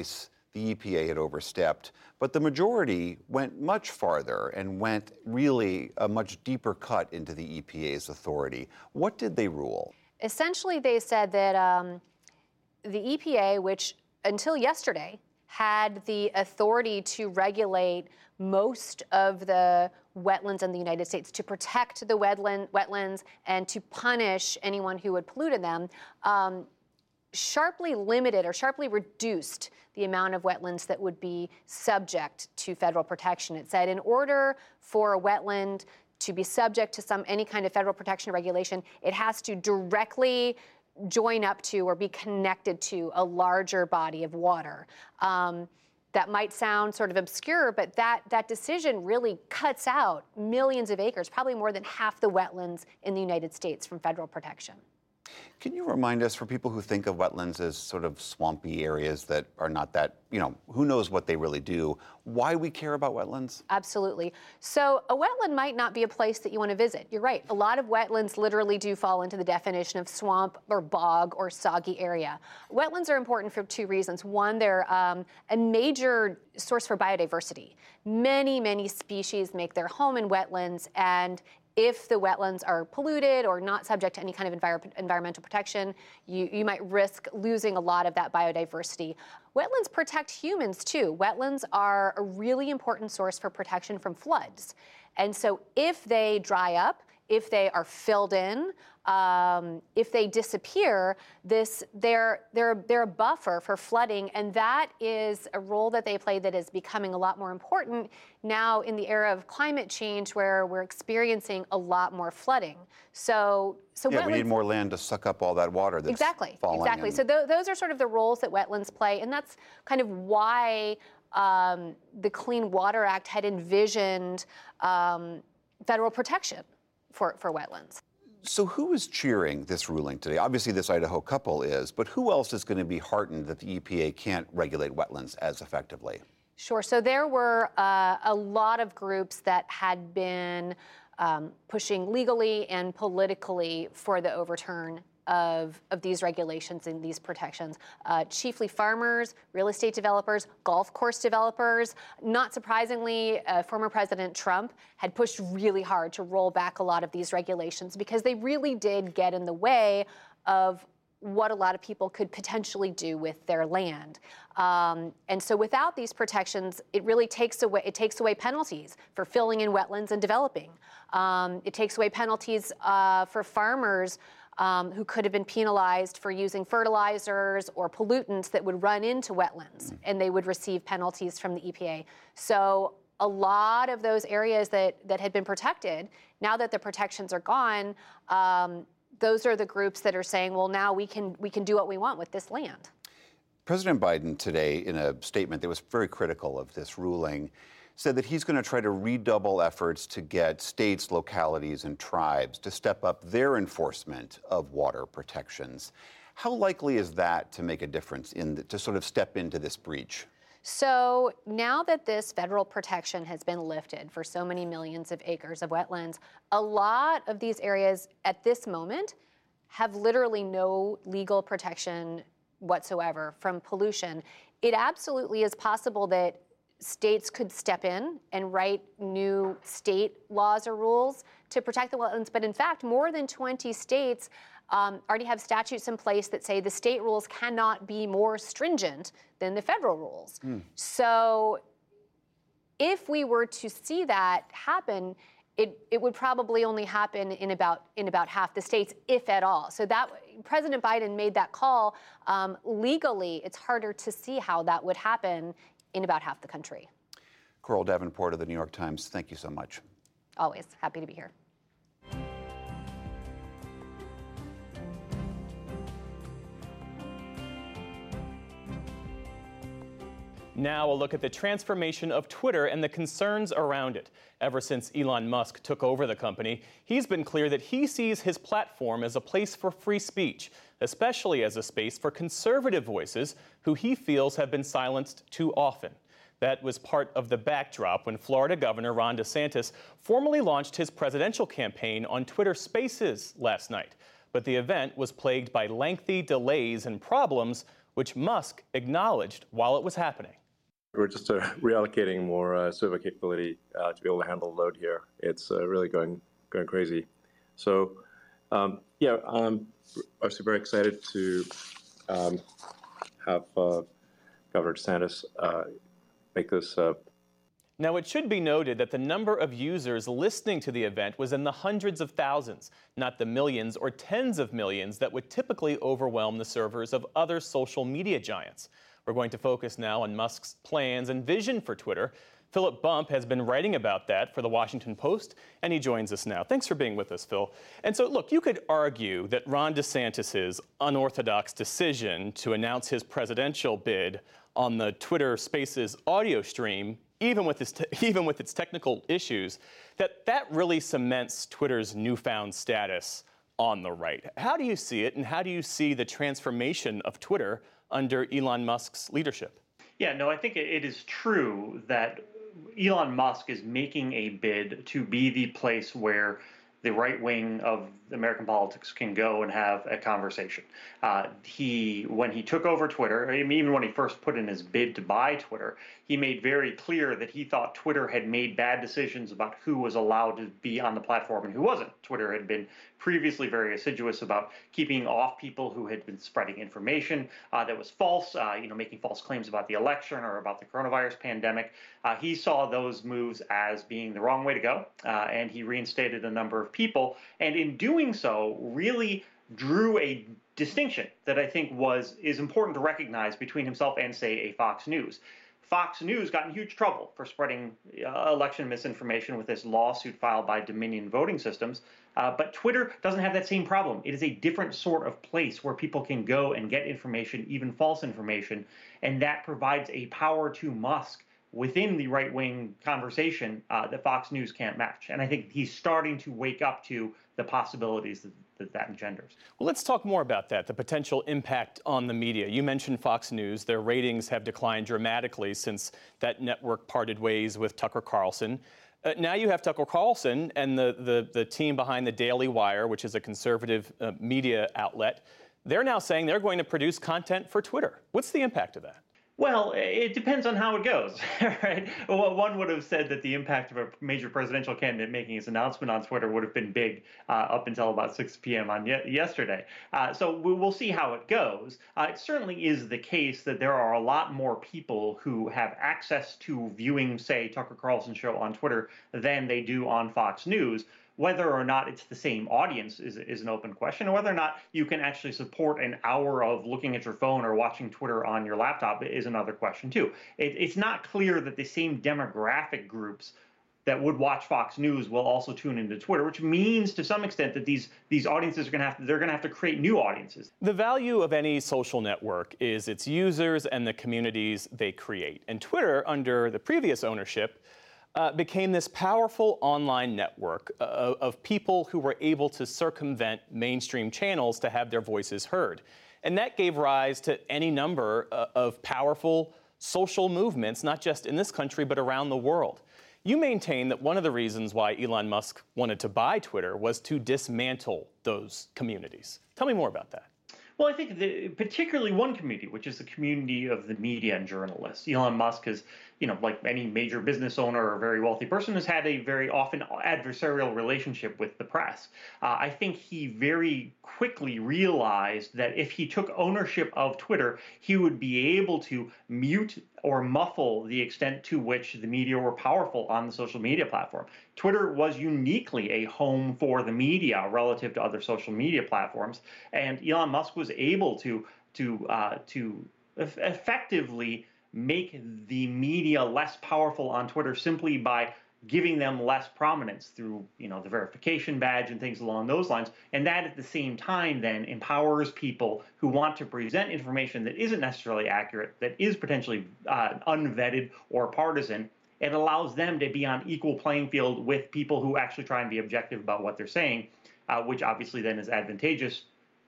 Speaker 5: the E P A had overstepped. But the majority went much farther and went really a much deeper cut into the E P A's authority. What did they rule?
Speaker 7: Essentially, they said that um, the E P A, which until yesterday had the authority to regulate most of the wetlands in the United States, to protect the wetland, wetlands and to punish anyone who had polluted them, um, sharply limited or sharply reduced the amount of wetlands that would be subject to federal protection. It said in order for a wetland to be subject to some any kind of federal protection regulation, it has to directly join up to or be connected to a larger body of water. Um, that might sound sort of obscure, but that, that decision really cuts out millions of acres, probably more than half the wetlands in the United States from federal protection.
Speaker 5: Can you remind us, for people who think of wetlands as sort of swampy areas that are not that, you know, who knows what they really do, why we care about wetlands?
Speaker 7: Absolutely. So a wetland might not be a place that you want to visit. You're right. A lot of wetlands literally do fall into the definition of swamp or bog or soggy area. Wetlands are important for two reasons. One, they're um, a major source for biodiversity. Many, many species make their home in wetlands, and if the wetlands are polluted or not subject to any kind of envir- environmental protection, you, you might risk losing a lot of that biodiversity. Wetlands protect humans too. Wetlands are a really important source for protection from floods. And so if they dry up, if they are filled in, um, if they disappear, this they're they're they're a buffer for flooding, and that is a role that they play that is becoming a lot more important now in the era of climate change, where we're experiencing a lot more flooding. So, so
Speaker 5: yeah,
Speaker 7: wetlands,
Speaker 5: we need more land to suck up all that water that's
Speaker 7: exactly
Speaker 5: falling.
Speaker 7: Exactly. So th- those are sort of the roles that wetlands play, and that's kind of why um, the Clean Water Act had envisioned um, federal protection for, for wetlands.
Speaker 5: So who is cheering this ruling today? Obviously, this Idaho couple is, but who else is going to be heartened that the E P A can't regulate wetlands as effectively?
Speaker 7: Sure. So there were uh, a lot of groups that had been um, pushing legally and politically for the overturn of, of these regulations and these protections. Uh, chiefly farmers, real estate developers, golf course developers. Not surprisingly, uh, former President Trump had pushed really hard to roll back a lot of these regulations because they really did get in the way of what a lot of people could potentially do with their land. Um, and so without these protections, it really takes away, it takes away penalties for filling in wetlands and developing. Um, it takes away penalties uh, for farmers Um, who could have been penalized for using fertilizers or pollutants that would run into wetlands, and they would receive penalties from the E P A. So a lot of those areas that, that had been protected, now that the protections are gone, um, those are the groups that are saying, well, now we can we can do what we want with this land.
Speaker 5: President Biden today, in a statement that was very critical of this ruling, said that he's going to try to redouble efforts to get states, localities, and tribes to step up their enforcement of water protections. How likely is that to make a difference in the, to sort of step into this breach?
Speaker 7: So now that this federal protection has been lifted for so many millions of acres of wetlands, a lot of these areas at this moment have literally no legal protection whatsoever from pollution. It absolutely is possible that states could step in and write new state laws or rules to protect the wetlands. But in fact, more than twenty states um, already have statutes in place that say the state rules cannot be more stringent than the federal rules. Mm. So if we were to see that happen, it, it would probably only happen in about in about half the states, if at all. So that President Biden made that call. Um, legally, it's harder to see how that would happen in about half the country.
Speaker 5: Coral Davenport of the New York Times, thank you so much.
Speaker 7: Always happy to be here.
Speaker 1: Now a look at the transformation of Twitter and the concerns around it. Ever since Elon Musk took over the company, he's been clear that he sees his platform as a place for free speech, especially as a space for conservative voices who he feels have been silenced too often. That was part of the backdrop when Florida Governor Ron DeSantis formally launched his presidential campaign on Twitter Spaces last night. But the event was plagued by lengthy delays and problems, which Musk acknowledged while it was happening.
Speaker 8: We're just uh, reallocating more uh, server capability uh, to be able to handle the load here. It's uh, really going going crazy. So, um, yeah, I'm obviously very excited to um, have uh, Governor DeSantis uh, make this. Uh...
Speaker 1: Now, it should be noted that the number of users listening to the event was in the hundreds of thousands, not the millions or tens of millions that would typically overwhelm the servers of other social media giants. We're going to focus now on Musk's plans and vision for Twitter. Philip Bump has been writing about that for The Washington Post, and he joins us now. Thanks for being with us, Phil. And so, look, you could argue that Ron DeSantis' unorthodox decision to announce his presidential bid on the Twitter Spaces audio stream, even with, this te- even with its technical issues, that that really cements Twitter's newfound status on the right. How do you see it, and how do you see the transformation of Twitter under Elon Musk's leadership?
Speaker 22: Yeah, no, I think it is true that Elon Musk is making a bid to be the place where the right wing of American politics can go and have a conversation. Uh, he, when he took over Twitter, I mean, even when he first put in his bid to buy Twitter, he made very clear that he thought Twitter had made bad decisions about who was allowed to be on the platform and who wasn't. Twitter had been previously very assiduous about keeping off people who had been spreading information uh, that was false, uh, you know, making false claims about the election or about the coronavirus pandemic. Uh, he saw those moves as being the wrong way to go, uh, and he reinstated a number of people, and in doing so, really drew a distinction that I think was is important to recognize between himself and, say, a Fox News. Fox News got in huge trouble for spreading uh, election misinformation with this lawsuit filed by Dominion Voting Systems. Uh, but Twitter doesn't have that same problem. It is a different sort of place where people can go and get information, even false information, and that provides a power to Musk within the right-wing conversation uh, that Fox News can't match. And I think he's starting to wake up to the possibilities that that, that engenders.
Speaker 1: Well, let's talk more about that, the potential impact on the media. You mentioned Fox News. Their ratings have declined dramatically since that network parted ways with Tucker Carlson. Uh, now you have Tucker Carlson and the, the, the team behind the Daily Wire, which is a conservative uh, media outlet. They're now saying they're going to produce content for Twitter. What's the impact of that?
Speaker 22: Well, it depends on how it goes, right? Well, one would have said that the impact of a major presidential candidate making his announcement on Twitter would have been big uh, up until about six p.m. on ye- yesterday. Uh, so we, we'll see how it goes. Uh, it certainly is the case that there are a lot more people who have access to viewing, say, Tucker Carlson's show on Twitter than they do on Fox News. Whether or not it's the same audience is, is an open question, and whether or not you can actually support an hour of looking at your phone or watching Twitter on your laptop is another question, too. It, it's not clear that the same demographic groups that would watch Fox News will also tune into Twitter, which means to some extent that these these audiences are going to have to, they're going to have to create new audiences.
Speaker 1: The value of any social network is its users and the communities they create. And Twitter, under the previous ownership, Uh, became this powerful online network uh, of people who were able to circumvent mainstream channels to have their voices heard. And that gave rise to any number uh, of powerful social movements, not just in this country, but around the world. You maintain that one of the reasons why Elon Musk wanted to buy Twitter was to dismantle those communities. Tell me more about that.
Speaker 22: Well, I think the, particularly one community, which is the community of the media and journalists. Elon Musk has, you know, like any major business owner or very wealthy person, has had a very often adversarial relationship with the press. Uh, I think he very quickly realized that if he took ownership of Twitter, he would be able to mute or muffle the extent to which the media were powerful on the social media platform. Twitter was uniquely a home for the media relative to other social media platforms, and Elon Musk was able to to uh, to eff- effectively make the media less powerful on Twitter simply by giving them less prominence through, you know, the verification badge and things along those lines. And that at the same time then empowers people who want to present information that isn't necessarily accurate, that is potentially uh, unvetted or partisan. It allows them to be on equal playing field with people who actually try and be objective about what they're saying, uh, which obviously then is advantageous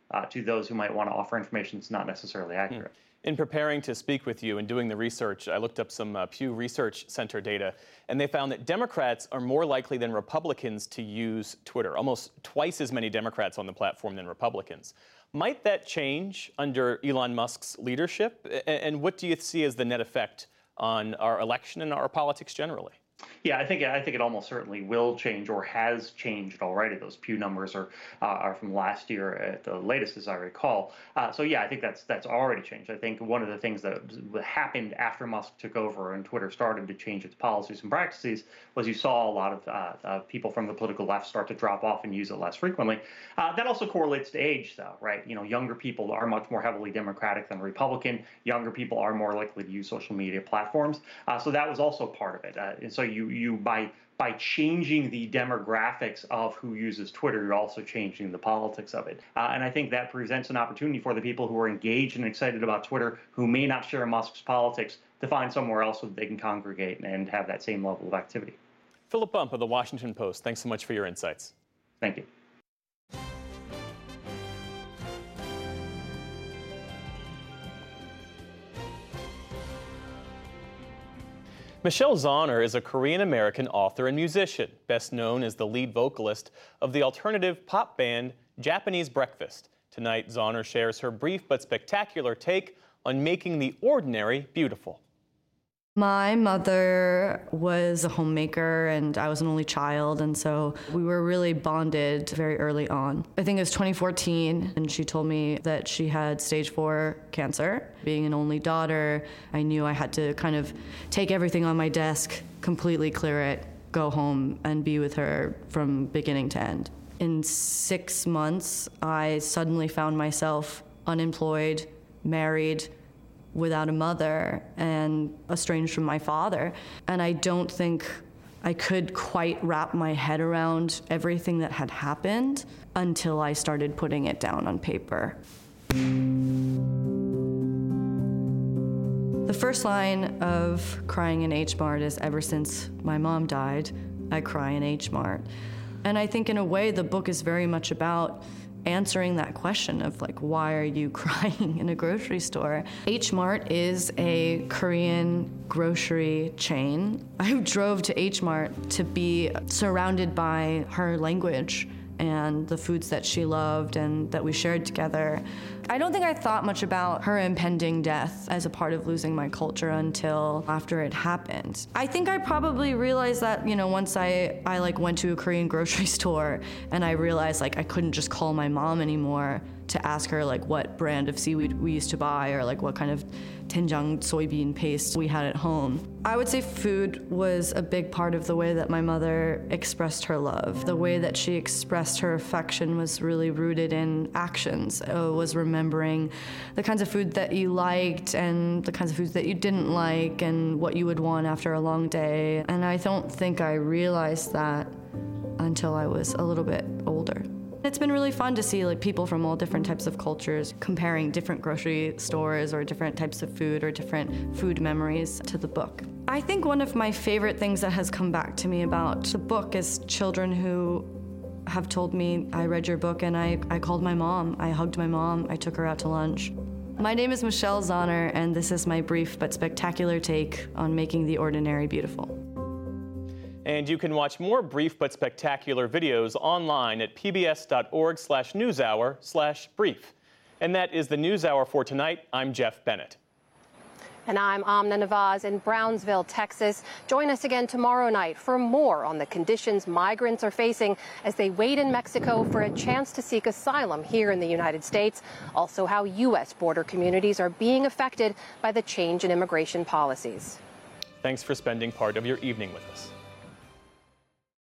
Speaker 22: uh, to those who might want to offer information that's not necessarily accurate.
Speaker 1: In preparing to speak with you and doing the research, I looked up some uh, Pew Research Center data, and they found that Democrats are more likely than Republicans to use Twitter. Almost twice as many Democrats on the platform than Republicans. Might that change under Elon Musk's leadership? And what do you see as the net effect on our election and our politics generally?
Speaker 22: Yeah, I think I think it almost certainly will change, or has changed already. Those Pew numbers are uh, are from last year at the latest, as I recall. Uh, so yeah, I think that's that's already changed. I think one of the things that happened after Musk took over and Twitter started to change its policies and practices was you saw a lot of uh, uh, people from the political left start to drop off and use it less frequently. Uh, that also correlates to age, though, right? You know, younger people are much more heavily Democratic than Republican. Younger people are more likely to use social media platforms. Uh, so that was also part of it. Uh, and so you you by by changing the demographics of who uses Twitter, you're also changing the politics of it. Uh, and I think that presents an opportunity for the people who are engaged and excited about Twitter, who may not share Musk's politics, to find somewhere else where they can congregate and have that same level of activity.
Speaker 1: Philip Bump of the Washington Post, thanks so much for your insights.
Speaker 22: Thank you.
Speaker 1: Michelle Zauner is a Korean-American author and musician, best known as the lead vocalist of the alternative pop band Japanese Breakfast. Tonight, Zauner shares her brief but spectacular take on making the ordinary beautiful.
Speaker 9: My mother was a homemaker, and I was an only child, and so we were really bonded very early on. I think it was twenty fourteen, and she told me that she had stage four cancer. Being an only daughter, I knew I had to kind of take everything on my desk, completely clear it, go home, and be with her from beginning to end. In six months, I suddenly found myself unemployed, married, without a mother, and estranged from my father. And I don't think I could quite wrap my head around everything that had happened until I started putting it down on paper. The first line of Crying in H Mart is, ever since my mom died, I cry in H Mart. And I think in a way the book is very much about answering that question of like, why are you crying in a grocery store? H Mart is a Korean grocery chain. I drove to H Mart to be surrounded by her language and the foods that she loved and that we shared together. I don't think I thought much about her impending death as a part of losing my culture until after it happened. I think I probably realized that, you know, once I, I like went to a Korean grocery store and I realized like I couldn't just call my mom anymore to ask her like what brand of seaweed we used to buy or like what kind of doenjang soybean paste we had at home. I would say food was a big part of the way that my mother expressed her love. The way that she expressed her affection was really rooted in actions. It was remembering the kinds of food that you liked and the kinds of foods that you didn't like and what you would want after a long day. And I don't think I realized that until I was a little bit older. It's been really fun to see like people from all different types of cultures comparing different grocery stores or different types of food or different food memories to the book. I think one of my favorite things that has come back to me about the book is children who have told me, I read your book and I, I called my mom, I hugged my mom, I took her out to lunch. My name is Michelle Zauner, and this is my brief but spectacular take on making the ordinary beautiful.
Speaker 1: And you can watch more brief but spectacular videos online at pbs.org slash newshour slash brief. And that is the NewsHour for tonight. I'm Jeff Bennett.
Speaker 10: And I'm Amna Nawaz in Brownsville, Texas. Join us again tomorrow night for more on the conditions migrants are facing as they wait in Mexico for a chance to seek asylum here in the United States. Also, how U S border communities are being affected by the change in immigration policies.
Speaker 1: Thanks for spending part of your evening with us.